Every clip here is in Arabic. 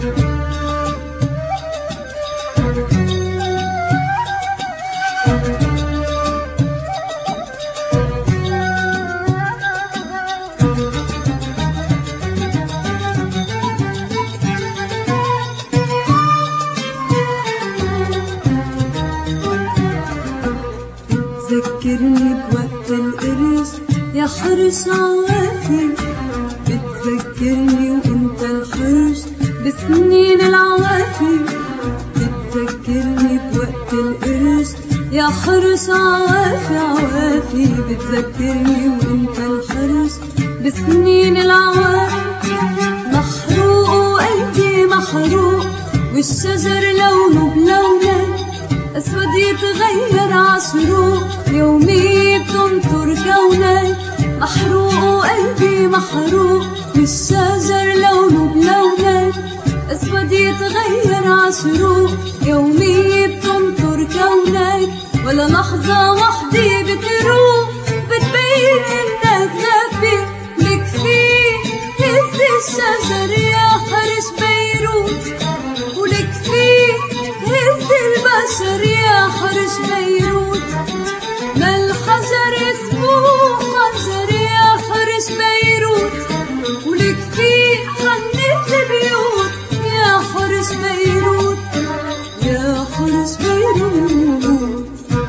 بتذكرني بوقت القرش يا حرش عوافي، بتذكرني وانت الحرش بسنين العوافي. بتذكرني بوقت القرش يا حرش عوافي عوافي، بتذكرني وانت الحرش بسنين العوافي. محروق وقلبي محروق والشجر لونه بلونك، أسود يتغير عشروق يومي بتنطر كونك. محروق وقلبي محروق والشجر لونه بلونك، أسود يتغير عشروق يومي بتنطر كونك. ولا لحظة وحدي بتروق بتبين إنك غافي، لك فيه هز الشجر يا حرش بيروت، ولك فيه هز البشر يا حرش بيروت. ما الحجر اسمه حجر يا حرش بيروت، ولك فيه حنت البيوت يا حرش بيروت يا حرش بيروت.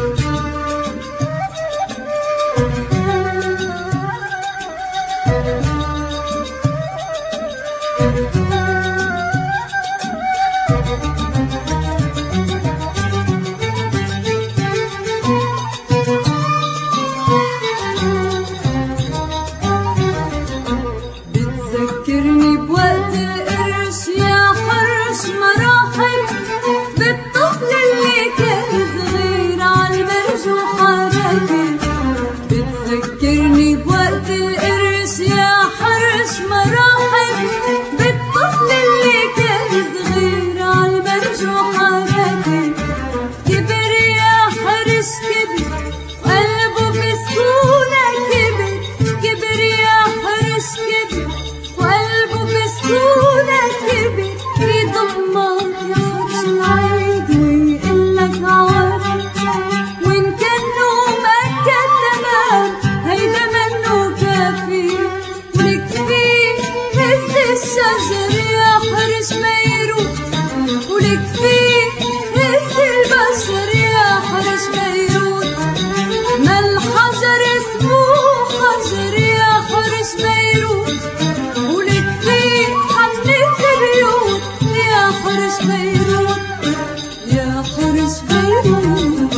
بتذكرني بوقت القرش يا حرش مراحل، بالطفل اللي كان صغير عالمرجوحة راكب. بتذكرني بوقت القرش يا حرش مراحل، بالطفل اللي كان صغير عالمرجوحة راكب. كبر يا حرش كبر وقلبه بسهولة كبر، كبر يا حرش كبر وقلبه بسهولة كبر. يضمك يا حرش العيد ويقلك عوافي، وإن كان نومك كان تمام هيدا منه كافي. ولك فيه هز الشجر يا حرش بيروت، ولك فيه هز البشر يا حرش بيروت. ما الحجر اسمه حجر يا حرش بيروت، ولك فيه حنت البيوت يا حرش بيروت يا حرش بيروت.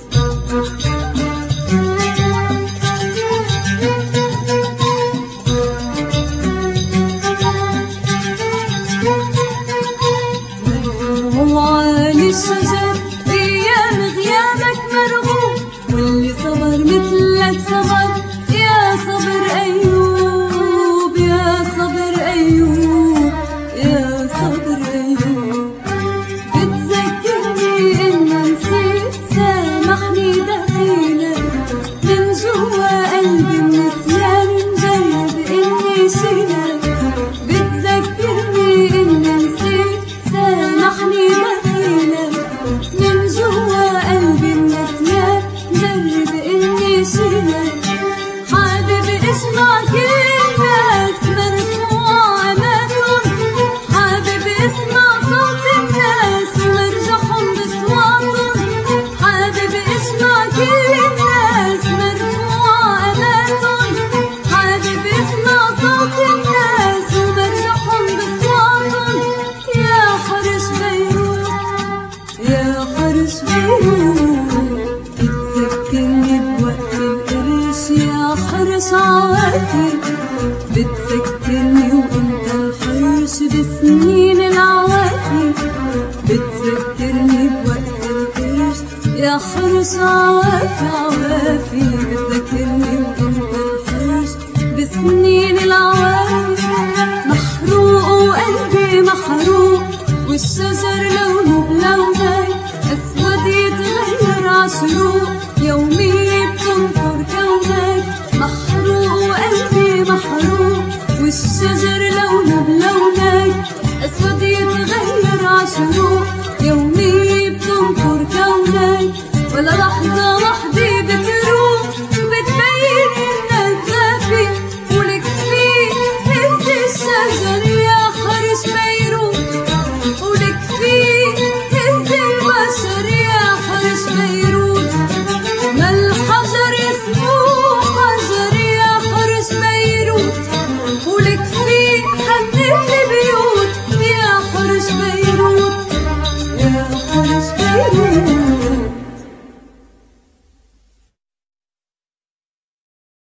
وعالي الشجر ايام غيابك مرغوب، واللي صبر مثلك صبر يا صبر ايوب يا صبر ايوب يا صبر ايوب. بتذكرني ان نسيت سامحني دخيلك من جوا قلبي النسيان مجرب اني شيلك. بتذكرني ان نسيت سامحني دخيلك من جوا قلبي النسيان مجرب اني شيلك. حابب اسمع كل الناس مرفوع اماتهم، حابب اسمع صوت الناس ومرجحهم بصواتهم. حابب اسمع كل الناس مرفوع اماتهم، حابب اسمع صوت الناس ومرجحهم بصواتهم. يا حرش بيروت يا حرش بيروت. بتذكرني بوقت القرش يا حرش عوافي، بتذكرني وانت الحرش بسنين العوافي. بتذكرني بوقت القرش يا حرش عوافي عوافي، بتذكرني وانت الحرش بسنين العوافي. محروق وقلبي محروق والشجر لونه بلونك، أسود يتغير عشروق يومي بتنطر كونك. محروق وقلبي محروق والشجر لونه بلونك، أسود يتغير شروق